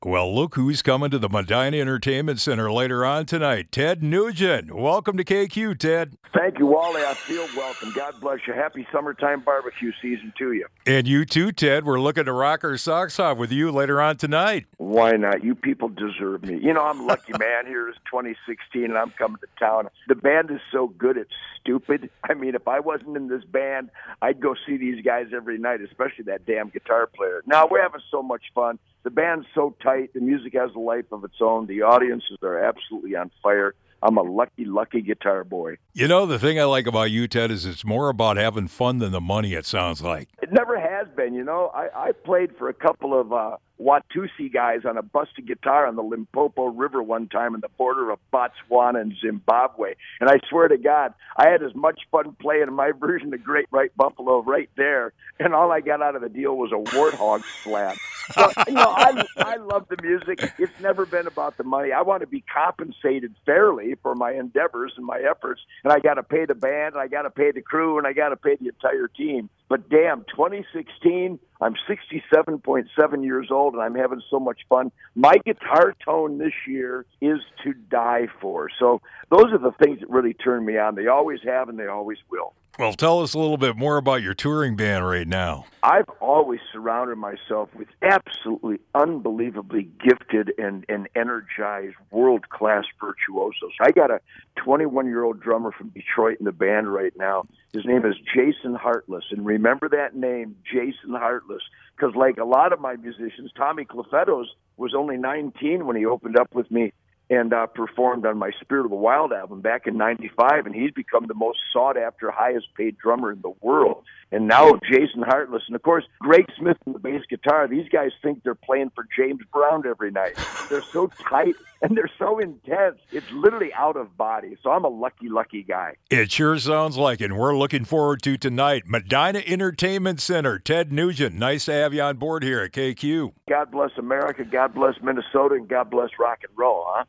Well, look who's coming to the Medina Entertainment Center later on tonight. Ted Nugent. Welcome to KQ, Ted. Thank you, Wally. I feel welcome. God bless you. Happy summertime barbecue season to you. And you too, Ted. We're looking to rock our socks off with you later on tonight. Why not? You people deserve me. You know, I'm a lucky man. Here is 2016, and I'm coming to town. The band is so good, it's stupid. I mean, if I wasn't in this band, I'd go see these guys every night, especially that damn guitar player. Now, we're having so much fun. The band's so tight. The music has a life of its own. The audiences are absolutely on fire. I'm a lucky, lucky guitar boy. You know, the thing I like about you, Ted, is it's more about having fun than the money, it sounds like. It never has been, you know. I played for a couple of Watusi guys on a busted guitar on the Limpopo River one time on the border of Botswana and Zimbabwe. And I swear to God, I had as much fun playing my version of Great White Buffalo right there, and all I got out of the deal was a warthog slap. So, you know, I love the music. It's never been about the money. I want to be compensated fairly for my endeavors and my efforts, and I got to pay the band, and I got to pay the crew, and I got to pay the entire team. But damn, 2016, I'm 67.7 years old, and I'm having so much fun. My guitar tone this year is to die for. So those are the things that really turn me on. They always have, and they always will. Well, tell us a little bit more about your touring band right now. I've always surrounded myself with absolutely unbelievably gifted and energized world-class virtuosos. I got a 21-year-old drummer from Detroit in the band right now. His name is Jason Hartless, and remember that name, Jason Hartless, because like a lot of my musicians, Tommy Clufettos was only 19 when he opened up with me and performed on my Spirit of the Wild album back in '95, and he's become the most sought-after, highest-paid drummer in the world. And now Jason Hartless, and of course, Greg Smith on the bass guitar. These guys think they're playing for James Brown every night. They're so tight, and they're so intense. It's literally out of body. So I'm a lucky, lucky guy. It sure sounds like it, and we're looking forward to tonight. Medina Entertainment Center. Ted Nugent, nice to have you on board here at KQ. God bless America, God bless Minnesota, and God bless rock and roll, huh?